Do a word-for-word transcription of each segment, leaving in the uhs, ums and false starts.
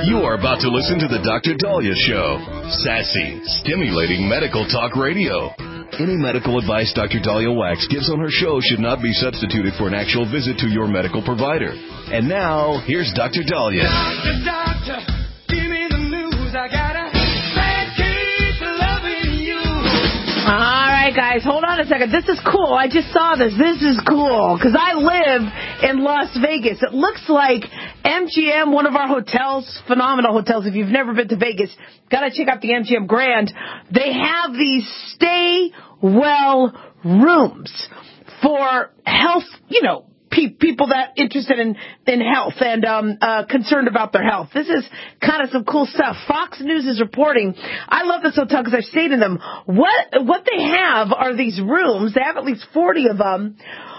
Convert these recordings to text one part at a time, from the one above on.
You're about to listen to the Doctor Dahlia Show. Sassy, stimulating medical talk radio. Any medical advice Doctor Dahlia Wax gives on her show should not be substituted for an actual visit to your medical provider. And now, here's Doctor Dahlia. Doctor, doctor, give me the news. I got a bad case of loving you. All right, guys, hold on a second. This is cool. I just saw this. This is cool because I live in Las Vegas. It looks like M G M, one of our hotels, phenomenal hotels. If you've never been to Vegas, got to check out the M G M Grand. They have these stay well rooms for health, you know, pe- people that interested in, in health and um, uh, concerned about their health. This is kind of some cool stuff. Fox News is reporting. I love this hotel because I've stayed in them. What what they have are these rooms. They have at least forty of them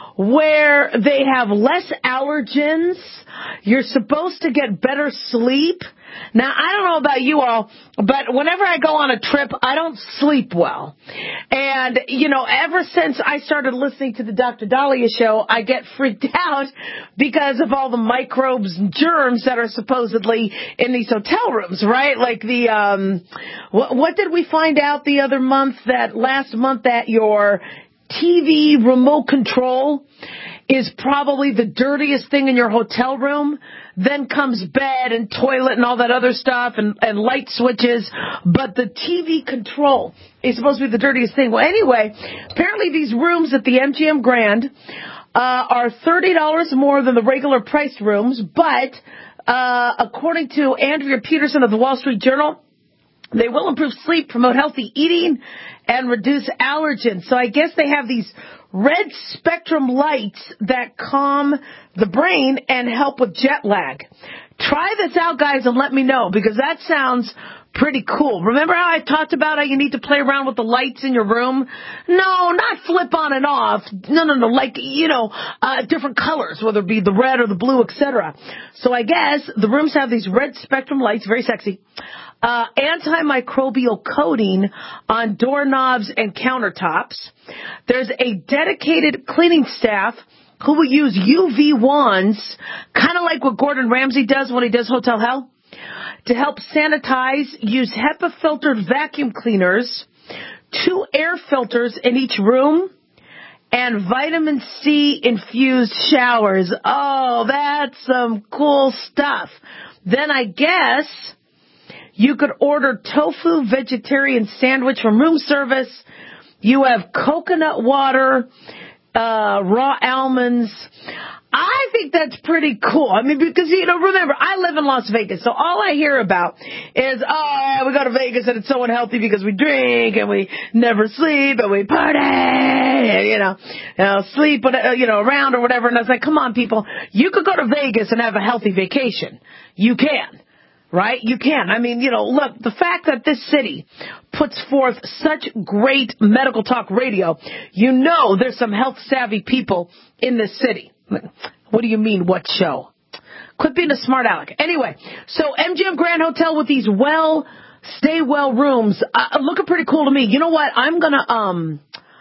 where they have less allergens. You're supposed to get better sleep. Now, I don't know about you all, but whenever I go on a trip, I don't sleep well. And, you know, ever since I started listening to the Doctor Dahlia Show, I get freaked out because of all the microbes and germs that are supposedly in these hotel rooms, right? Like the, um, what, what did we find out the other month, that last month, that your T V remote control is probably the dirtiest thing in your hotel room. Then comes bed and toilet and all that other stuff and, and light switches. But the T V control is supposed to be the dirtiest thing. Well, anyway, apparently these rooms at the M G M Grand uh, are thirty dollars more than the regular priced rooms. But uh, according to Andrea Peterson of the Wall Street Journal, they will improve sleep, promote healthy eating, and reduce allergens. So I guess they have these red spectrum lights that calm the brain and help with jet lag. Try this out, guys, and let me know, because that sounds pretty cool. Remember how I talked about how you need to play around with the lights in your room? No, not flip on and off. No, no, no, like, you know, uh, different colors, whether it be the red or the blue, et cetera. So I guess the rooms have these red spectrum lights, very sexy. Uh, antimicrobial coating on doorknobs and countertops. There's a dedicated cleaning staff who will use U V wands, kind of like what Gordon Ramsay does when he does Hotel Hell, to help sanitize. Use HEPA-filtered vacuum cleaners, two air filters in each room, and vitamin C-infused showers. Oh, that's some cool stuff. Then I guess you could order tofu vegetarian sandwich from room service. You have coconut water, uh, raw almonds. I think that's pretty cool. I mean, because, you know, remember, I live in Las Vegas, so all I hear about is, oh, we go to Vegas and it's so unhealthy because we drink and we never sleep and we party, and, you know, you know, sleep, you know, around or whatever. And I was like, come on, people, you could go to Vegas and have a healthy vacation. You can. Right? You can. I mean, you know, look, the fact that this city puts forth such great medical talk radio, you know there's some health-savvy people in this city. What do you mean, what show? Quit being a smart aleck. Anyway, so M G M Grand Hotel with these well, stay well rooms, uh, looking pretty cool to me. You know what? I'm going to, um...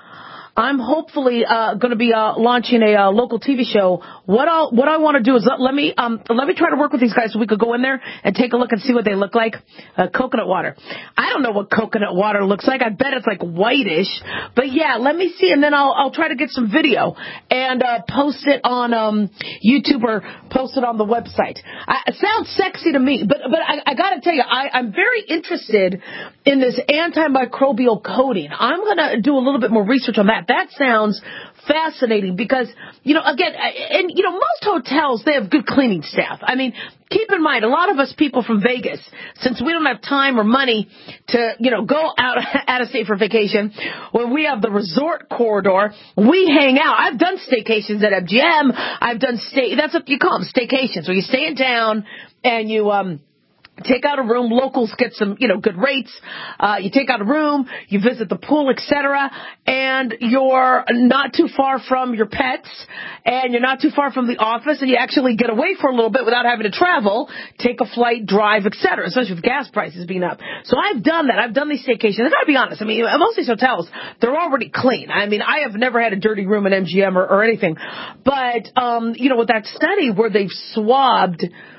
I'm hopefully uh, going to be uh, launching a uh, local T V show. What I'll, what I want to do is let, let me um, let me try to work with these guys so we could go in there and take a look and see what they look like. Uh, coconut water. I don't know what coconut water looks like. I bet it's like whitish. But yeah, let me see, and then I'll I'll try to get some video and uh, post it on um, YouTube or post it on the website. I, it sounds sexy to me, but but I, I got to tell you, I, I'm very interested in this antimicrobial coating. I'm going to do a little bit more research on that. That sounds fascinating because, you know, again, and, you know, most hotels, they have good cleaning staff. I mean, keep in mind, a lot of us people from Vegas, since we don't have time or money to, you know, go out, out of state for vacation, when we have the resort corridor, we hang out. I've done staycations at M G M. I've done stay, that's what you call them, staycations, where you stay in town and you, um, take out a room. Locals get some, you know, good rates. Uh, you take out a room, you visit the pool, et cetera, and you're not too far from your pets, and you're not too far from the office, and you actually get away for a little bit without having to travel, take a flight, drive, et cetera, especially with gas prices being up. So I've done that. I've done these staycations. I gotta be honest. I mean, most of these hotels, they're already clean. I mean, I have never had a dirty room at M G M or, or anything. But, um, you know, with that study where they've swabbed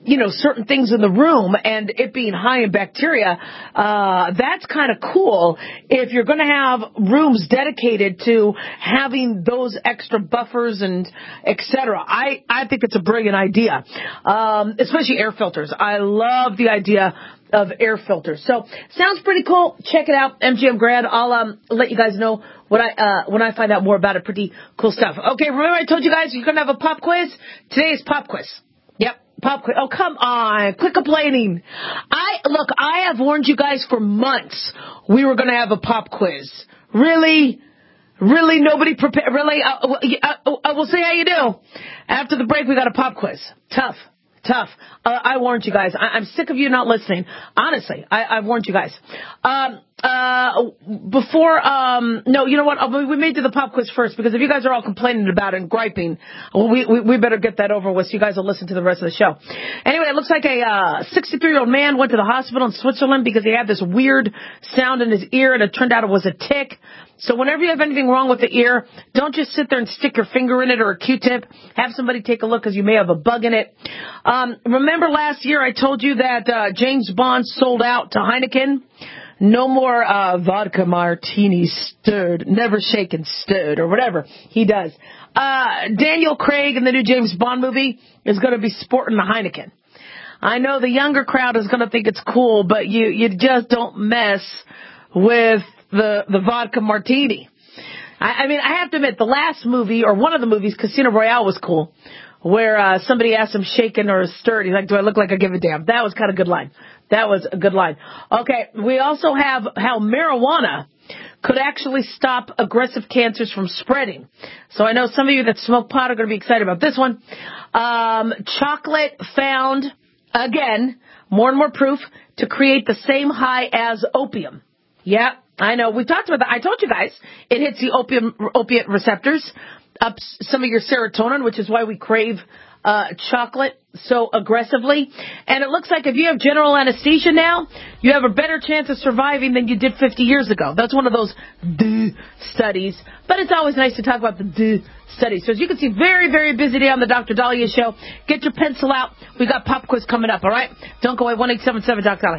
you know, certain things in the room and it being high in bacteria, uh, that's kind of cool if you're going to have rooms dedicated to having those extra buffers and et cetera. I, I think it's a brilliant idea, um, especially air filters. I love the idea of air filters. So sounds pretty cool. Check it out, M G M Grand. I'll um, let you guys know what I uh, when I find out more about it. Pretty cool stuff. Okay, remember I told you guys you're going to have a pop quiz? Today is pop quiz. Yep, pop quiz. Oh, come on. Quit complaining. I Look, I have warned you guys for months we were going to have a pop quiz. Really? Really? Nobody prepared? Really? Uh, uh, uh, we'll see how you do. After the break, we got a pop quiz. Tough. Tough. Uh, I warned you guys. I- I'm sick of you not listening. Honestly, I- I've warned you guys. Um, uh, before, um, no, you know what? We may do the pop quiz first because if you guys are all complaining about it and griping, well, we, we, we better get that over with so you guys will listen to the rest of the show. Anyway, it looks like a uh, sixty-three-year-old man went to the hospital in Switzerland because he had this weird sound in his ear and it turned out it was a tick. So whenever you have anything wrong with the ear, don't just sit there and stick your finger in it or a Q-tip. Have somebody take a look because you may have a bug in it. Um, remember last year I told you that uh, James Bond sold out to Heineken? No more uh, vodka martini stirred, never shaken stirred, or whatever he does. Uh, Daniel Craig in the new James Bond movie is going to be sporting the Heineken. I know the younger crowd is going to think it's cool, but you, you just don't mess with the the vodka martini. I, I mean, I have to admit, the last movie, or one of the movies, Casino Royale, was cool, where uh, somebody asked him shaken or stirred. He's like, do I look like I give a damn? That was kind of a good line. That was a good line. Okay, we also have how marijuana could actually stop aggressive cancers from spreading. So I know some of you that smoke pot are going to be excited about this one. Um, chocolate found, again, more and more proof to create the same high as opium. Yeah, I know. We talked about that. I told you guys it hits the opium, opiate receptors, ups some of your serotonin, which is why we crave uh, chocolate so aggressively. And it looks like if you have general anesthesia now, you have a better chance of surviving than you did fifty years ago. That's one of those duh studies. But it's always nice to talk about the duh studies. So as you can see, very, very busy day on the Doctor Dahlia Show. Get your pencil out. We got pop quiz coming up, all right? Don't go away. one eight seven seven Doc Dahlia.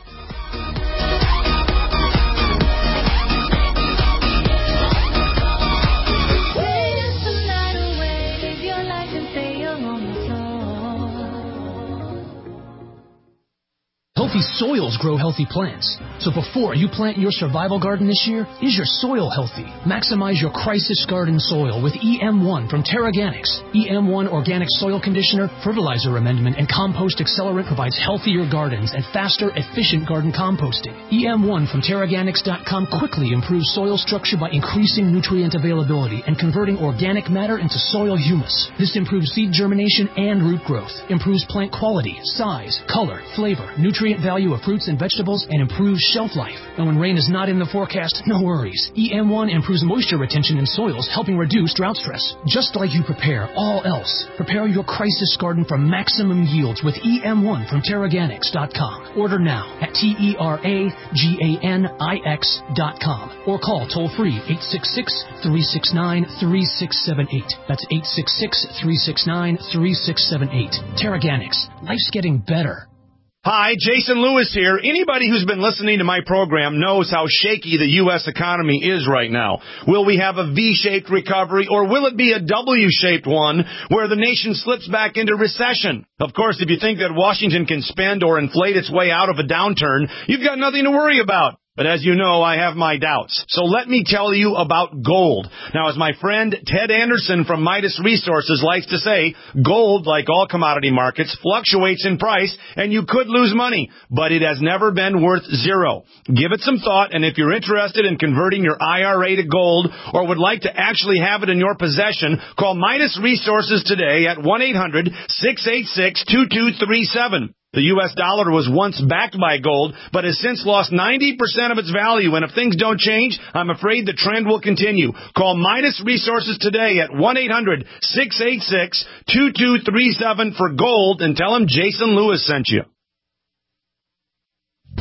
Healthy soils grow healthy plants. So before you plant your survival garden this year, is your soil healthy? Maximize your crisis garden soil with E M one from Terraganics. E M one Organic Soil Conditioner, Fertilizer Amendment, and Compost Accelerant provides healthier gardens and faster, efficient garden composting. E M one from Terraganics dot com quickly improves soil structure by increasing nutrient availability and converting organic matter into soil humus. This improves seed germination and root growth, improves plant quality, size, color, flavor, nutrient value of fruits and vegetables, and improves shelf life. And when rain is not in the forecast, no worries. E M one improves moisture retention in soils, helping reduce drought stress. Just like you prepare all else, prepare your crisis garden for maximum yields with E M one from Terraganics dot com. Order now at T E R A G A N I X dot com or call toll-free eight six six, three six nine, three six seven eight. That's eight six six, three six nine, three six seven eight. Terraganics. Life's getting better. Hi, Jason Lewis here. Anybody who's been listening to my program knows how shaky the U S economy is right now. Will we have a V-shaped recovery, or will it be a W-shaped one where the nation slips back into recession? Of course, if you think that Washington can spend or inflate its way out of a downturn, you've got nothing to worry about. But as you know, I have my doubts. So let me tell you about gold. Now, as my friend Ted Anderson from Midas Resources likes to say, gold, like all commodity markets, fluctuates in price, and you could lose money. But it has never been worth zero. Give it some thought, and if you're interested in converting your I R A to gold or would like to actually have it in your possession, call Midas Resources today at one eight hundred, six eight six, two two three seven. The U S dollar was once backed by gold, but has since lost ninety percent of its value. And if things don't change, I'm afraid the trend will continue. Call Midas Resources today at one eight hundred, six eight six, two two three seven for gold and tell them Jason Lewis sent you.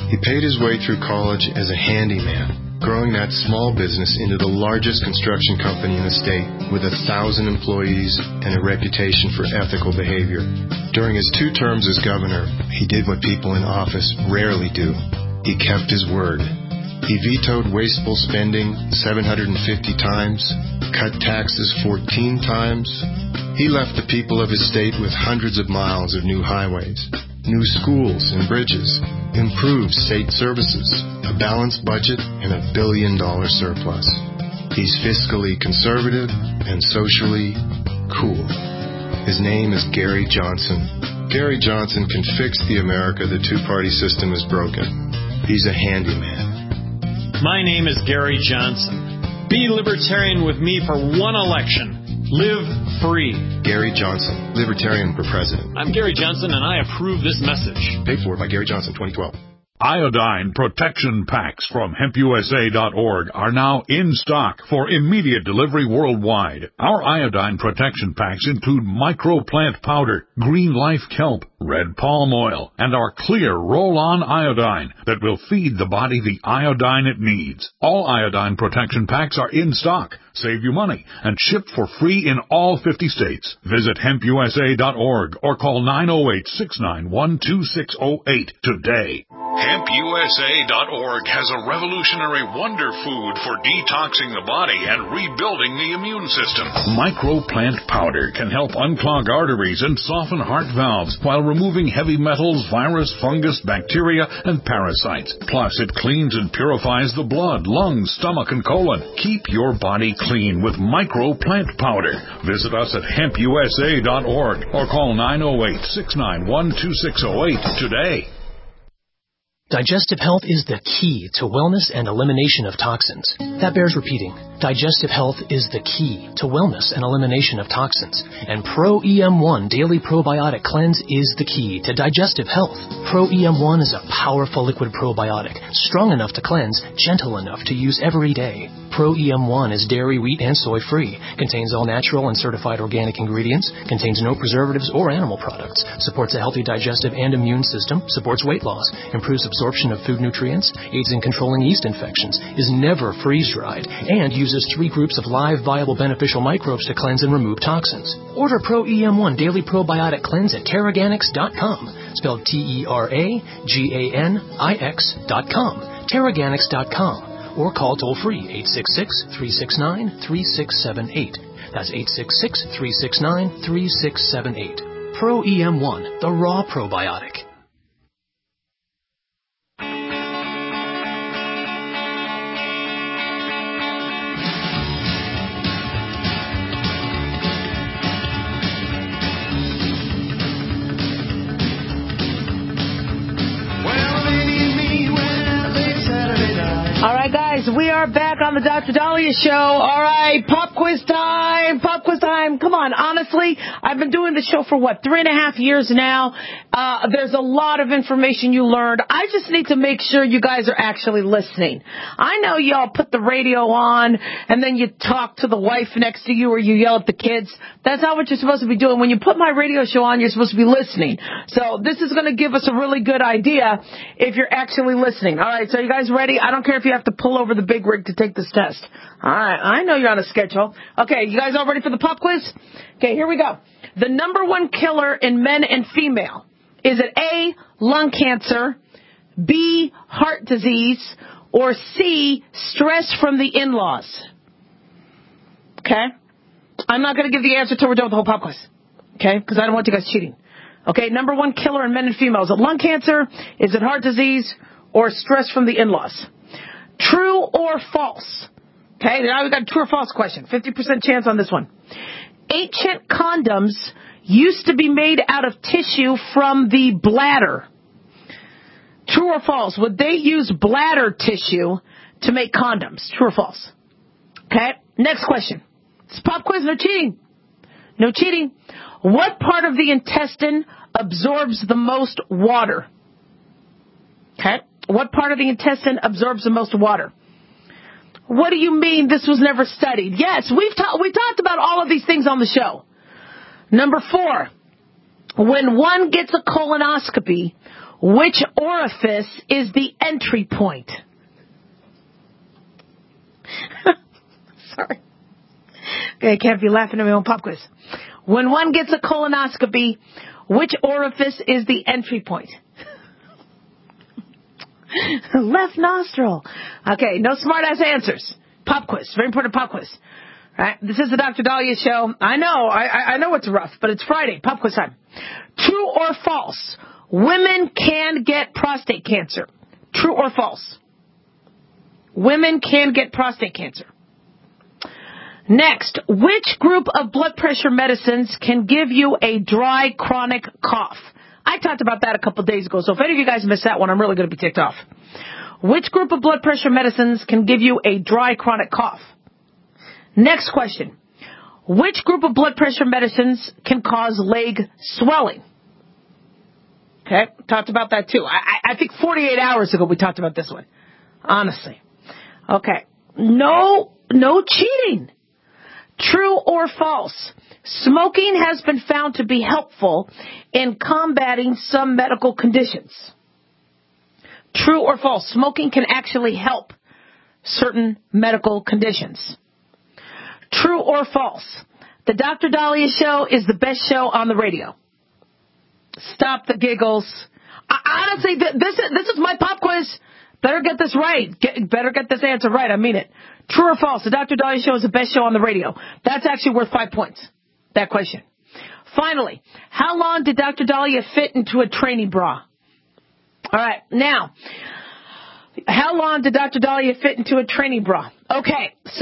He paid his way through college as a handyman, growing that small business into the largest construction company in the state with a thousand employees and a reputation for ethical behavior. During his two terms as governor, he did what people in office rarely do. He kept his word. He vetoed wasteful spending seven hundred fifty times, cut taxes fourteen times. He left the people of his state with hundreds of miles of new highways, new schools and bridges, improved state services, a balanced budget, and a billion-dollar surplus. He's fiscally conservative and socially cool. His name is Gary Johnson. Gary Johnson can fix the America the two-party system has broken. He's a handyman. My name is Gary Johnson. Be libertarian with me for one election. Live free. Gary Johnson, Libertarian for President. I'm Gary Johnson, and I approve this message. Paid for by Gary Johnson, twenty twelve. Iodine protection packs from hemp U S A dot org are now in stock for immediate delivery worldwide. Our iodine protection packs include microplant powder, green life kelp, red palm oil, and our clear roll-on iodine that will feed the body the iodine it needs. All iodine protection packs are in stock. Save you money and shipped for free in all fifty states. Visit hemp U S A dot org or call nine oh eight, six nine one, two six oh eight today. hemp U S A dot org has a revolutionary wonder food for detoxing the body and rebuilding the immune system. Microplant powder can help unclog arteries and soften heart valves while removing heavy metals, virus, fungus, bacteria, and parasites. Plus, it cleans and purifies the blood, lungs, stomach, and colon. Keep your body clean with Microplant powder. Visit us at hemp U S A dot org or call nine oh eight, six nine one, two six oh eight today. Digestive health is the key to wellness and elimination of toxins. That bears repeating. Digestive health is the key to wellness and elimination of toxins. And Pro E M one Daily Probiotic Cleanse is the key to digestive health. Pro E M one is a powerful liquid probiotic, strong enough to cleanse, gentle enough to use every day. Pro E M one is dairy, wheat, and soy-free, contains all natural and certified organic ingredients, contains no preservatives or animal products, supports a healthy digestive and immune system, supports weight loss, improves absorption of food nutrients, aids in controlling yeast infections, is never freeze-dried, and uses three groups of live, viable, beneficial microbes to cleanse and remove toxins. Order Pro E M one Daily Probiotic Cleanse at Teraganix dot com, spelled T E R A G A N I X dot com, Teraganix dot com. Or call toll-free eight six six, three six nine, three six seven eight. That's eight six six, three six nine, three six seven eight. Pro E M one, the raw probiotic. All right, guys, we are back on the Doctor Dahlia Show. All right, pop quiz time, pop quiz time. Come on, honestly, I've been doing this show for, what, three and a half years now. Uh, there's a lot of information you learned. I just need to make sure you guys are actually listening. I know y'all put the radio on, and then you talk to the wife next to you, or you yell at the kids. That's not what you're supposed to be doing. When you put my radio show on, you're supposed to be listening. So this is going to give us a really good idea if you're actually listening. All right, so you guys ready? I don't care if you have to pull over the big rig to take this test. All right, I know you're on a schedule. Okay, you guys all ready for the pop quiz? Okay, here we go. The number one killer in men and female. Is it A, lung cancer, B, heart disease, or C, stress from the in-laws? Okay? I'm not going to give the answer till we're done with the whole pop quiz. Okay? Because I don't want you guys cheating. Okay, number one killer in men and females. Is it lung cancer? Is it heart disease? Or stress from the in-laws? True or false? Okay, now we've got a true or false question. fifty percent chance on this one. Ancient condoms used to be made out of tissue from the bladder. True or false? Would they use bladder tissue to make condoms? True or false? Okay, next question. It's a pop quiz, no cheating. No cheating. What part of the intestine absorbs the most water? Okay. What part of the intestine absorbs the most water? What do you mean this was never studied? Yes, we've ta- we talked about all of these things on the show. Number four, when one gets a colonoscopy, Which orifice is the entry point? Sorry. Okay, I can't be laughing at my own pop quiz. When one gets a colonoscopy, which orifice is the entry point? Left nostril. Okay, no smart-ass answers. Pop quiz. Very important pop quiz. All right, this is the Doctor Dahlia Show. I know, I, I know it's rough, but it's Friday. Pop quiz time. True or false? Women can get prostate cancer. True or false? Women can get prostate cancer. Next, which group of blood pressure medicines can give you a dry chronic cough? I talked about that a couple days ago, so if any of you guys missed that one, I'm really going to be ticked off. Which group of blood pressure medicines can give you a dry chronic cough? Next question. Which group of blood pressure medicines can cause leg swelling? Okay, talked about that too. I, I think forty-eight hours ago we talked about this one. Honestly. Okay. No, no cheating. True or false? Smoking has been found to be helpful in combating some medical conditions. True or false? Smoking can actually help certain medical conditions. True or false? The Doctor Dahlia Show is the best show on the radio. Stop the giggles. I, honestly, th- this is, this is my pop quiz. Better get this right. Get, better get this answer right. I mean it. True or false? The Doctor Dahlia Show is the best show on the radio. That's actually worth five points. That question. Finally, how long did Doctor Dahlia fit into a training bra? All right. Now, how long did Doctor Dahlia fit into a training bra? Okay. So,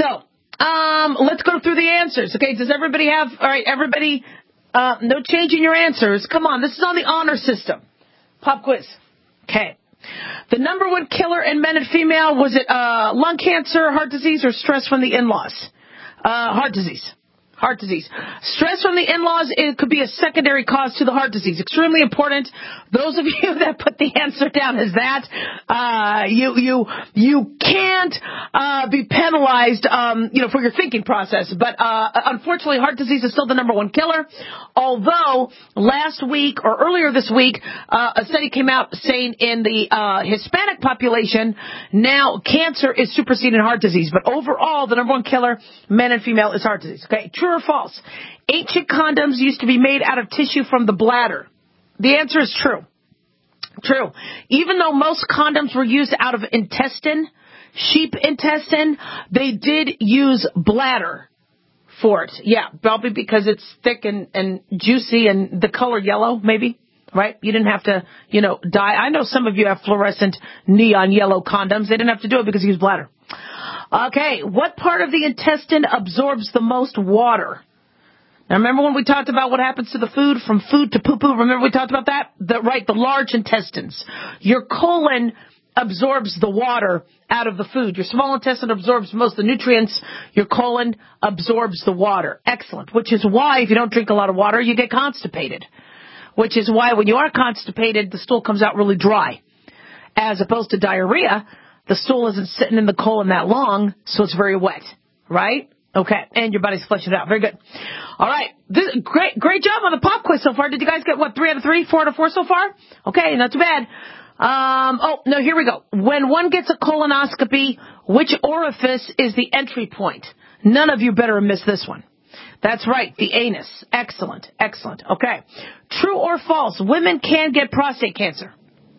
um, let's go through the answers. Okay. Does everybody have, all right, everybody, uh, no change in your answers. Come on. This is on the honor system. Pop quiz. Okay. The number one killer in men and female, was it uh, lung cancer, heart disease, or stress from the in-laws? Uh, heart disease. Heart disease. Stress from the in-laws, it could be a secondary cause to the heart disease. Extremely important. Those of you that put the answer down as that, uh, you, you, you can't, uh, be penalized, um, you know, for your thinking process. But, uh, unfortunately, heart disease is still the number one killer. Although, last week, or earlier this week, uh, a study came out saying in the, uh, Hispanic population, now cancer is superseding heart disease. But overall, the number one killer, men and female, is heart disease. Okay. True or false? Ancient condoms used to be made out of tissue from the bladder. The answer is true. True. Even though most condoms were used out of intestine, sheep intestine, they did use bladder for it. Yeah, probably because it's thick and, and juicy and the color yellow, maybe. Right? You didn't have to, you know, dye. I know some of you have fluorescent neon yellow condoms. They didn't have to do it because you used bladder. Okay, what part of the intestine absorbs the most water? Now, remember when we talked about what happens to the food from food to poo-poo? Remember we talked about that? The, right, the large intestines. Your colon absorbs the water out of the food. Your small intestine absorbs most of the nutrients. Your colon absorbs the water. Excellent. Which is why if you don't drink a lot of water, you get constipated. Which is why when you are constipated, the stool comes out really dry. As opposed to diarrhea, the stool isn't sitting in the colon that long, so it's very wet, right? Okay, and your body's flushing it out. Very good. All right, this, great, great job on the pop quiz so far. Did you guys get, what, three out of three, four out of four so far? Okay, not too bad. Um, oh, no, here we go. When one gets a colonoscopy, which orifice is the entry point? None of you better miss this one. That's right, the anus. Excellent, excellent. Okay. True or false, women can get prostate cancer?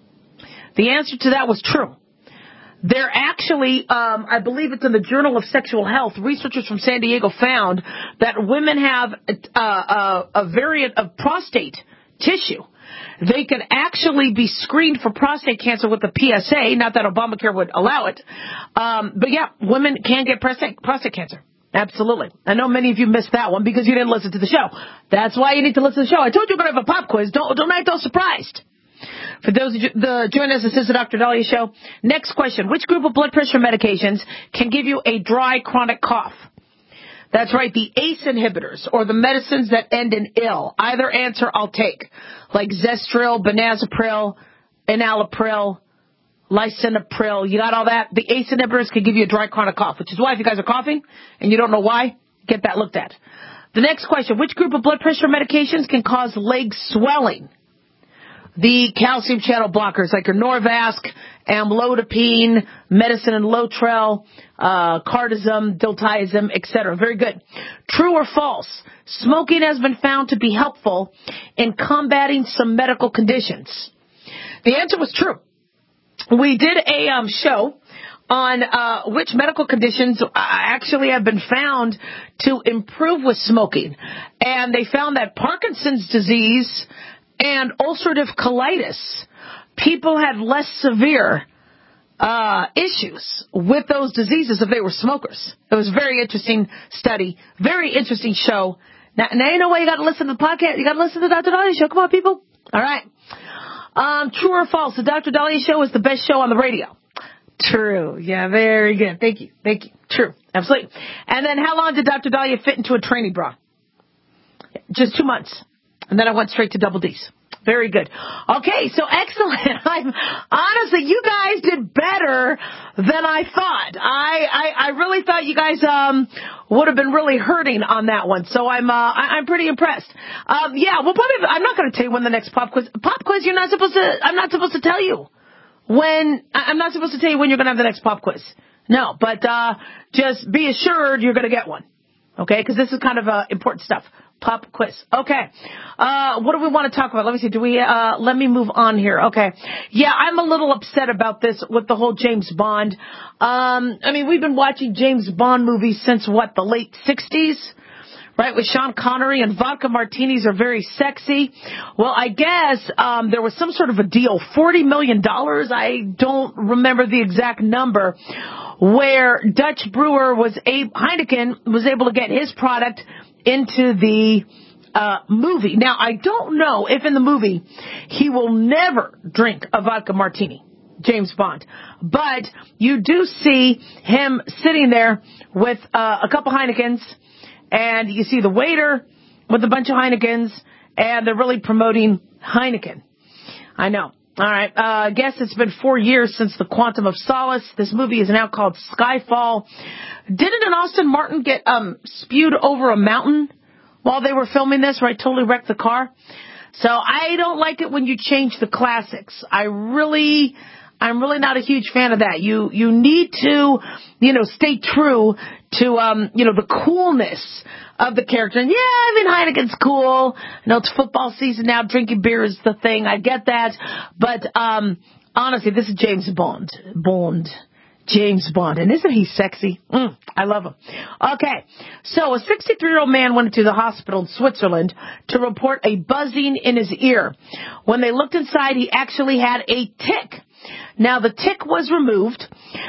The answer to that was true. They're actually, um, I believe it's in the Journal of Sexual Health, researchers from San Diego found that women have uh, a, a variant of prostate tissue. They can actually be screened for prostate cancer with the P S A, not that Obamacare would allow it. Um, but yeah, women can get prostate, prostate cancer. Absolutely. I know many of you missed that one because you didn't listen to the show. That's why you need to listen to the show. I told you we're going to have a pop quiz. Don't, don't act all surprised. For those of you that join us, this is the Doctor Dahlia Show. Next question. Which group of blood pressure medications can give you a dry chronic cough? That's right, the A C E inhibitors, or the medicines that end in ill. Either answer I'll take, like Zestril, Benazepril, Enalapril, Lisinopril. You got all that? The A C E inhibitors can give you a dry chronic cough, which is why if you guys are coughing and you don't know why, get that looked at. The next question. Which group of blood pressure medications can cause leg swelling? the calcium channel blockers like your Norvasc, amlodipine, medicine and Lotrel, uh, cardizem, diltiazem, et cetera. Very good. True or false? Smoking has been found to be helpful in combating some medical conditions. The answer was true. We did a um, show on uh, which medical conditions actually have been found to improve with smoking. And they found that Parkinson's disease and ulcerative colitis, people had less severe uh, issues with those diseases if they were smokers. It was a very interesting study, very interesting show. Now, now you know why you got to listen to the podcast. You got to listen to the Doctor Dahlia Show. Come on, people. All right. Um, true or false? The Doctor Dahlia Show is the best show on the radio. True. Yeah, very good. Thank you. Thank you. True. Absolutely. And then how long did Doctor Dahlia fit into a training bra? Just two months. And then I went straight to double D's. Very good. Okay, so excellent. I'm, honestly, you guys did better than I thought. I, I, I really thought you guys um, would have been really hurting on that one. So I'm uh, I, I'm pretty impressed. Um, yeah, well, probably. I'm not going to tell you when the next pop quiz. Pop quiz. You're not supposed to. I'm not supposed to tell you when. I'm not supposed to tell you when you're going to have the next pop quiz. No, but uh, just be assured you're going to get one. Okay, because this is kind of uh, important stuff. Pop quiz. Okay. Uh, what do we want to talk about? Let me see. Do we, uh, let me move on here. Okay. Yeah, I'm a little upset about this with the whole James Bond. Um, I mean, we've been watching James Bond movies since what, the late sixties? Right, with Sean Connery, and vodka martinis are very sexy. Well, I guess, um, there was some sort of a deal, forty million dollars. I don't remember the exact number, where Dutch brewer was a, Heineken was able to get his product into the uh movie. Now, I don't know if in the movie he will never drink a vodka martini, James Bond, but you do see him sitting there with uh, a couple Heinekens, and you see the waiter with a bunch of Heinekens, and they're really promoting Heineken. I know. All right. Uh, I guess it's been four years since The Quantum of Solace. This movie is now called Skyfall. Didn't an Austin Martin get um, spewed over a mountain while they were filming this, right? Totally wrecked the car. So I don't like it when you change the classics. I really, I'm really not a huge fan of that. You, you need to, you know, stay true to, um, you know, the coolness of the character. And yeah, I mean, Heineken's cool. I know it's football season now. Drinking beer is the thing. I get that. But, um, honestly, this is James Bond. Bond. James Bond. And isn't he sexy? Mm, I love him. Okay. So a sixty-three-year-old man went into the hospital in Switzerland to report a buzzing in his ear. When they looked inside, he actually had a tick. Now, the tick was removed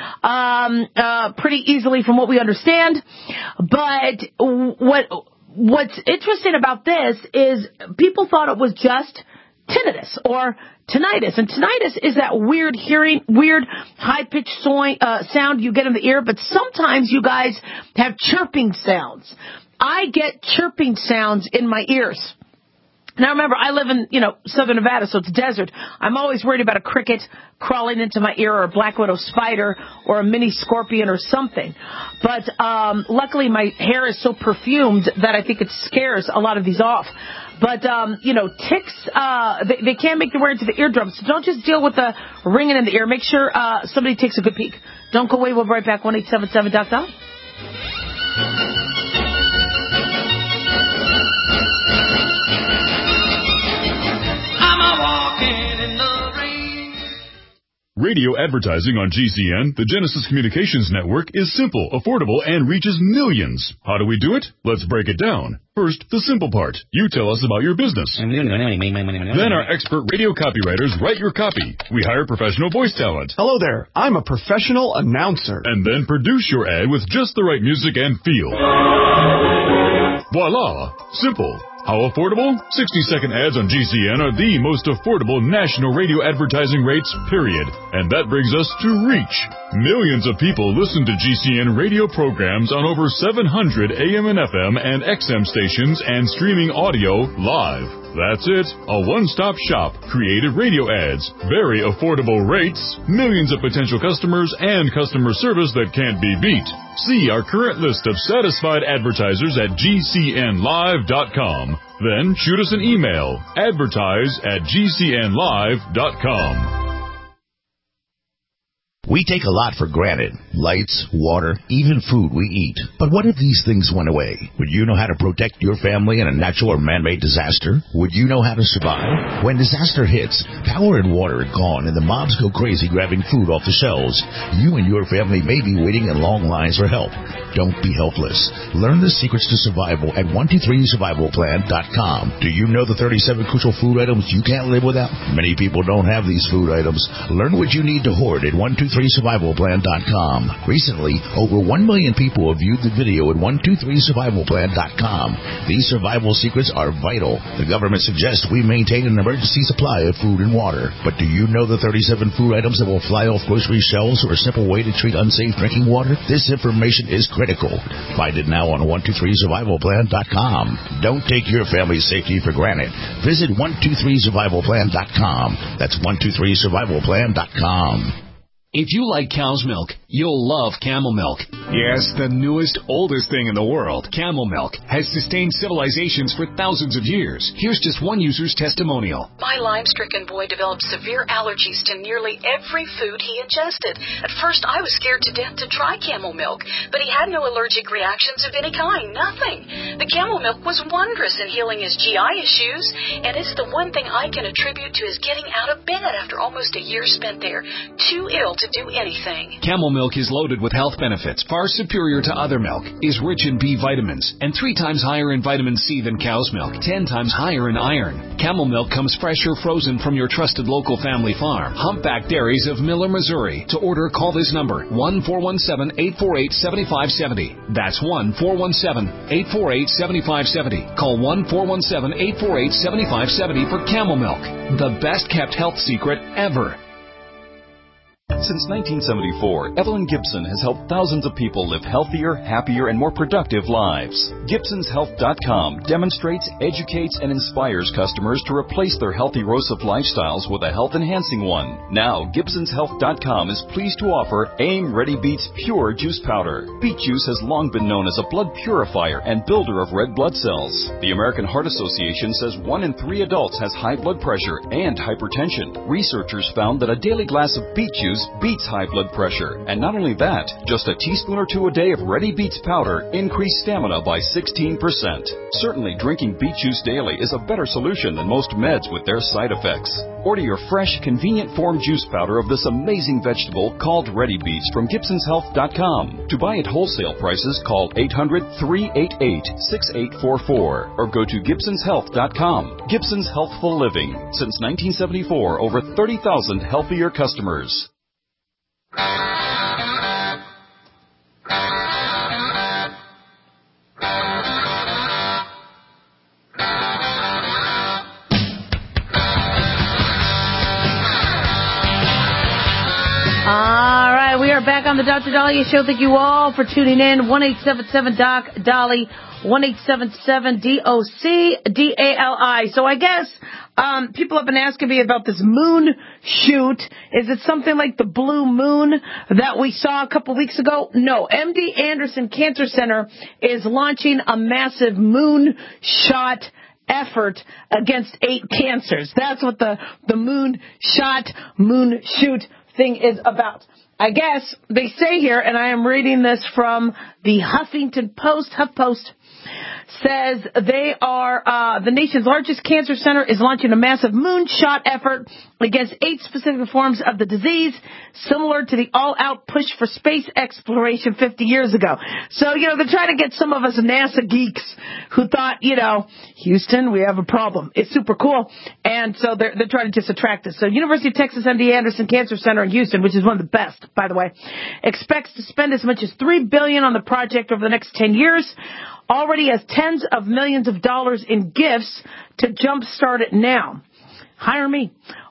um, uh, pretty easily from what we understand. But what what's interesting about this is people thought it was just tinnitus or tinnitus. And tinnitus is that weird hearing, weird high-pitched so- uh, sound you get in the ear. But sometimes you guys have chirping sounds. I get chirping sounds in my ears. Now, remember, I live in, you know, southern Nevada, so it's desert. I'm always worried about a cricket crawling into my ear or a black widow spider or a mini scorpion or something. But um, luckily, my hair is so perfumed that I think it scares a lot of these off. But, um, you know, ticks, uh, they, they can make their way into the eardrums. So don't just deal with the ringing in the ear. Make sure uh, somebody takes a good peek. Don't go away. We'll be right back. one eight seven seven doc dom. Radio advertising on G C N, the Genesis Communications Network, is simple, affordable, and reaches millions. How do we do it? Let's break it down. First, the simple part. You tell us about your business. Then our expert radio copywriters write your copy. We hire professional voice talent. Hello there. I'm a professional announcer. And then produce your ad with just the right music and feel. Voila! Simple. How affordable? sixty-second ads on G C N are the most affordable national radio advertising rates, period. And that brings us to reach. Millions of people listen to G C N radio programs on over seven hundred A M and F M and X M stations and streaming audio live. That's it. A one-stop shop. Creative radio ads. Very affordable rates. Millions of potential customers and customer service that can't be beat. See our current list of satisfied advertisers at G C N live dot com. Then shoot us an email. Advertise at G C N live dot com. We take a lot for granted. Lights, water, even food we eat. But what if these things went away? Would you know how to protect your family in a natural or man-made disaster? Would you know how to survive? When disaster hits, power and water are gone and the mobs go crazy grabbing food off the shelves. You and your family may be waiting in long lines for help. Don't be helpless. Learn the secrets to survival at one two three survival plan dot com. Do you know the thirty-seven crucial food items you can't live without? Many people don't have these food items. Learn what you need to hoard at one two three survival plan dot com. Recently, over one million people have viewed the video at one two three survival plan dot com. These survival secrets are vital. The government suggests we maintain an emergency supply of food and water. But do you know the thirty-seven food items that will fly off grocery shelves or a simple way to treat unsafe drinking water? This information is critical. Find it now on one two three survival plan dot com. Don't take your family's safety for granted. Visit one two three survival plan dot com. That's one two three survival plan dot com. If you like cow's milk, you'll love Camel Milk. Yes, the newest, oldest thing in the world. Camel Milk has sustained civilizations for thousands of years. Here's just one user's testimonial. My Lyme-stricken boy developed severe allergies to nearly every food he ingested. At first, I was scared to death to try Camel Milk, but he had no allergic reactions of any kind, nothing. The Camel Milk was wondrous in healing his G I issues, and it's the one thing I can attribute to his getting out of bed after almost a year spent there, too ill to do anything. Camel Milk is loaded with health benefits far superior to other milk, is rich in B vitamins, and three times higher in vitamin C than cow's milk, ten times higher in iron. Camel Milk comes fresh or frozen from your trusted local family farm. Humpback Dairies of Miller, Missouri. To order, call this number, one four one seven, eight four eight, seven five seven zero. That's one four one seven, eight four eight, seven five seven zero. Call one four one seven, eight four eight, seven five seven zero for Camel Milk, the best kept health secret ever. Since nineteen seventy-four, Evelyn Gibson has helped thousands of people live healthier, happier, and more productive lives. Gibsons Health dot com demonstrates, educates, and inspires customers to replace their healthy erosive lifestyles with a health-enhancing one. Now, Gibsons Health dot com is pleased to offer AIM Ready Beets Pure Juice Powder. Beet juice has long been known as a blood purifier and builder of red blood cells. The American Heart Association says one in three adults has high blood pressure and hypertension. Researchers found that a daily glass of beet juice beats high blood pressure. And not only that, just a teaspoon or two a day of Ready Beets powder increased stamina by sixteen percent. Certainly, drinking beet juice daily is a better solution than most meds with their side effects. Order your fresh, convenient form juice powder of this amazing vegetable called Ready Beets from Gibsons Health dot com. To buy at wholesale prices, call eight hundred, three eight eight, six eight four four or go to Gibsons Health dot com. Gibsons Healthful Living. Since nineteen seventy-four, over thirty thousand healthier customers. All right, we are back on the Doctor Dahlia Show. Thank you all for tuning in. one eight seven seven Doc Dolly, one eight seven seven D O C D A L I. So I guess um, people have been asking me about this moon shoot. Is it something like the blue moon that we saw a couple weeks ago? No. M D Anderson Cancer Center is launching a massive moon shot effort against eight cancers. That's what the, the moon shot, moon shoot thing is about. I guess they say here, and I am reading this from the Huffington Post, HuffPost, says they are, uh, the nation's largest cancer center is launching a massive moonshot effort against eight specific forms of the disease, similar to the all-out push for space exploration fifty years ago. So, you know, they're trying to get some of us NASA geeks who thought, you know, Houston, we have a problem. It's super cool. And so they're, they're trying to just attract us. So University of Texas M D Anderson Cancer Center in Houston, which is one of the best, by the way, expects to spend as much as three billion dollars on the project over the next ten years. Already has tens of millions of dollars in gifts to jumpstart it now. Hire me.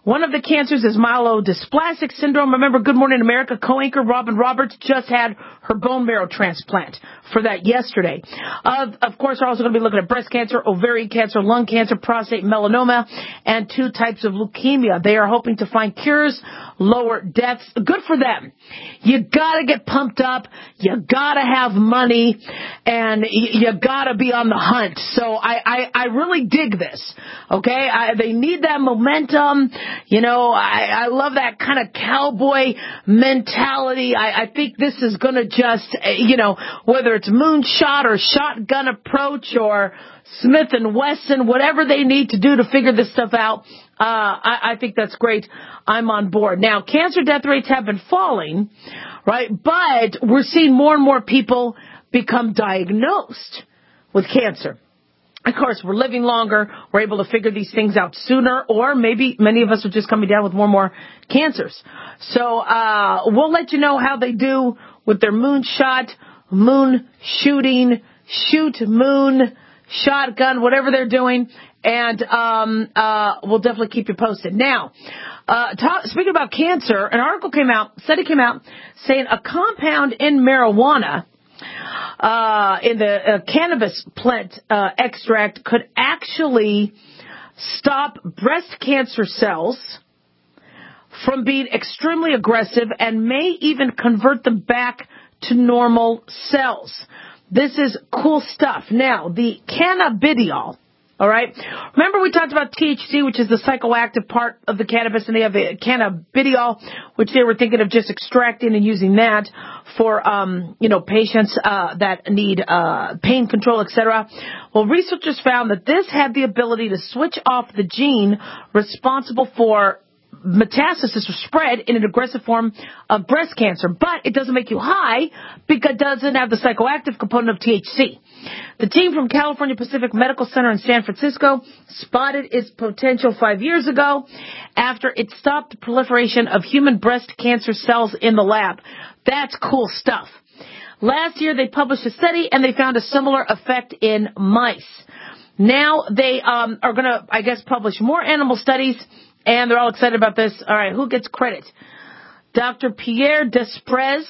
One of the cancers is myelodysplastic syndrome. Remember, Good Morning America co-anchor Robin Roberts just had her bone marrow transplant for that yesterday. Of, of course, we're also going to be looking at breast cancer, ovarian cancer, lung cancer, prostate, melanoma, and two types of leukemia. They are hoping to find cures, lower deaths. Good for them. You got to get pumped up. You got to have money, and you got to be on the hunt. So I, I, I really dig this. Okay, I, they need that momentum. You know, I, I love that kind of cowboy mentality. I, I think this is going to just, you know, whether it's moonshot or shotgun approach or Smith and Wesson, whatever they need to do to figure this stuff out, uh, I, I think that's great. I'm on board. Now, cancer death rates have been falling, right? But we're seeing more and more people become diagnosed with cancer. Of course, we're living longer. We're able to figure these things out sooner, or maybe many of us are just coming down with more and more cancers. So uh we'll let you know how they do with their moonshot, moon shooting, shoot moon, shotgun, whatever they're doing, and um uh we'll definitely keep you posted. Now, uh talk, speaking about cancer, an article came out, study came out, saying a compound in marijuana, Uh, in the uh, cannabis plant uh, extract could actually stop breast cancer cells from being extremely aggressive and may even convert them back to normal cells. This is cool stuff. Now, the cannabidiol, all right? Remember we talked about T H C, which is the psychoactive part of the cannabis, and they have the cannabidiol, which they were thinking of just extracting and using that for, um, you know, patients uh, that need uh, pain control, et cetera. Well, researchers found that this had the ability to switch off the gene responsible for metastasis or spread in an aggressive form of breast cancer, but it doesn't make you high because it doesn't have the psychoactive component of T H C. The team from California Pacific Medical Center in San Francisco spotted its potential five years ago after it stopped the proliferation of human breast cancer cells in the lab. That's cool stuff. Last year they published a study and they found a similar effect in mice. Now they um, are going to, I guess, publish more animal studies, and they're all excited about this. All right, who gets credit? Doctor Pierre Desprez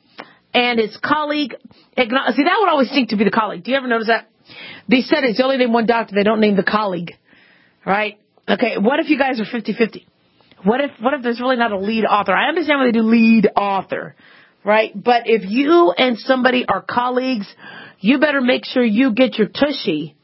and his colleague. See, that would always seem to be the colleague. Do you ever notice that? These studies, they only name one doctor. They don't name the colleague. Right? Okay, what if you guys are fifty-fifty? What if what if there's really not a lead author? I understand when they do lead author, right? But if you and somebody are colleagues, you better make sure you get your tushy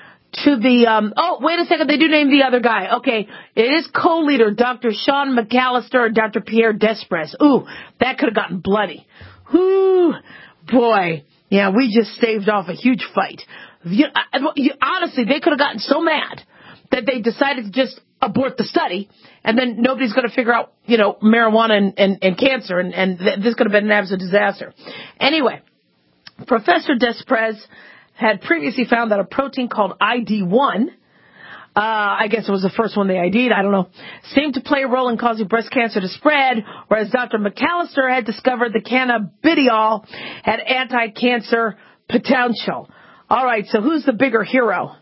to the, um, oh, wait a second, they do name the other guy. Okay, it is co-leader, Doctor Sean McAllister and Doctor Pierre Desprez. Ooh, that could have gotten bloody. Ooh, boy. Yeah, we just staved off a huge fight. You, you, honestly, they could have gotten so mad that they decided to just abort the study, and then nobody's going to figure out, you know, marijuana and, and, and cancer, and, and this could have been an absolute disaster. Anyway, Professor Desprez had previously found that a protein called I D one, uh, I guess it was the first one they I D'd, I don't know, seemed to play a role in causing breast cancer to spread, whereas Doctor McAllister had discovered the cannabidiol had anti-cancer potential. All right, so who's the bigger hero?